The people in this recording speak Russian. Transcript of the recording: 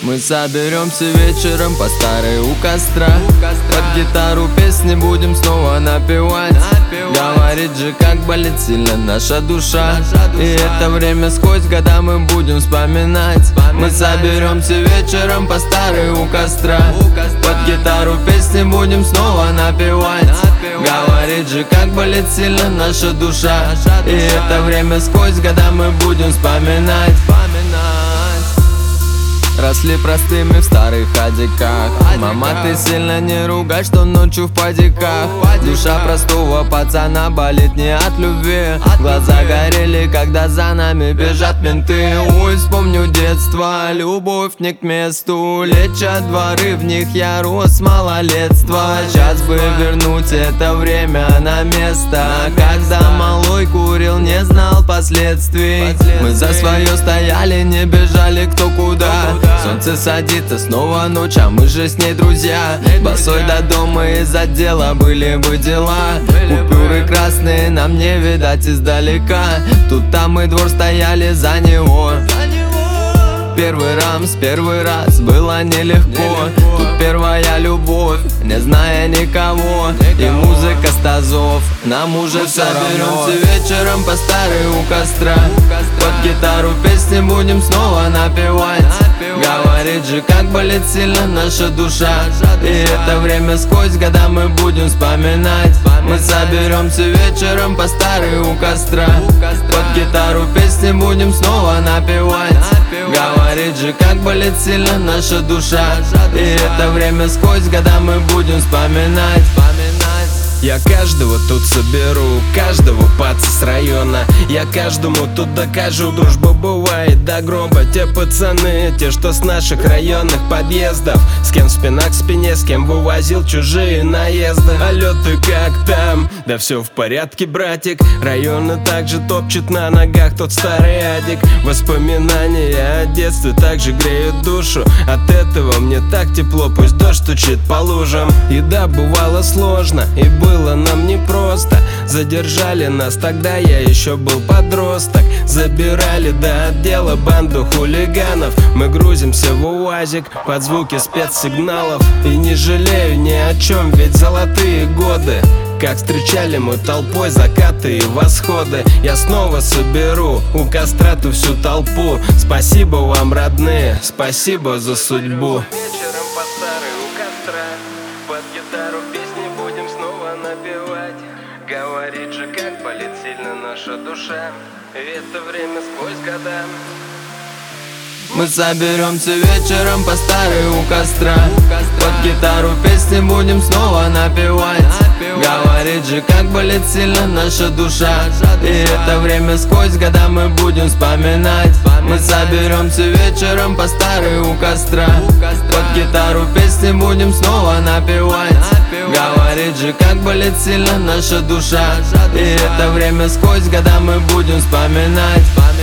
Мы соберемся вечером по старой у костра. Под гитару песни будем снова напевать. Говорит же, как болит сильно наша душа. И это время сквозь года мы будем вспоминать. Мы соберемся вечером по старой у костра. Под гитару песни будем снова напевать. Говорит же, как болит сильно наша душа. И это время сквозь года мы будем вспоминать. Росли простыми в старых ходиках. Мама, ты сильно не ругай, что ночью в падиках. Душа простого пацана болит не от любви. Глаза горели, когда за нами бежат менты. Ой, вспомню детство, любовь не к месту. Лечат дворы, в них я рос с малолетства. Сейчас бы вернуть это время на место, когда малой курил, не знал последствий. Мы за свое стояли, не бежали кто куда. Солнце садится, снова ночь, а мы же с ней друзья. Босой до дома из-за дела были бы дела. Купюры красные нам не видать издалека. Тут там и двор стояли за него. Первый раз было нелегко. Тут первая любовь, не зная никого. И музыка с тазов, нам уже все равно. Соберемся вечером по старой у костра. Под гитару песни будем снова напевать. Говорит же, как болит сильно наша душа. И это время сквозь года мы будем вспоминать. Мы соберемся вечером по старой у костра. Под гитару песни будем снова напевать. Говорит же, как болит сильно наша душа. И это время сквозь года мы будем вспоминать. Я каждого тут соберу, каждого паца с района. Я каждому тут докажу, дружба бывает до гроба. Те пацаны, те, что с наших районных подъездов. С кем спина к спине, с кем вывозил чужие наезды. Алло, ты как там? Да все в порядке, братик. Районы также топчет на ногах тот старый адик. Воспоминания о детстве также греют душу. От этого мне так тепло, пусть дождь стучит по лужам. И да, бывало сложно, и было нам непросто. Задержали нас, тогда я еще был подросток. Забирали до отдела банду хулиганов. Мы грузимся в УАЗик под звуки спецсигналов. И не жалею ни о чем, ведь золотые годы. Как встречали мы толпой закаты и восходы. Я снова соберу у костра ту всю толпу. Спасибо вам, родные, спасибо за судьбу. Вечером по старой у костра. Под гитару песни будем снова напевать. Говорит же, как болит сильно наша душа. И это время сквозь года. Мы соберемся вечером по старой у костра. Под гитару песни будем снова напевать. Говорит же, как болит сильно наша душа. И это время сквозь года мы будем вспоминать. Мы соберемся вечером по старой у костра. Под гитару песни будем снова напевать. Говорит же, как болит сильно наша душа. И это время сквозь года мы будем вспоминать.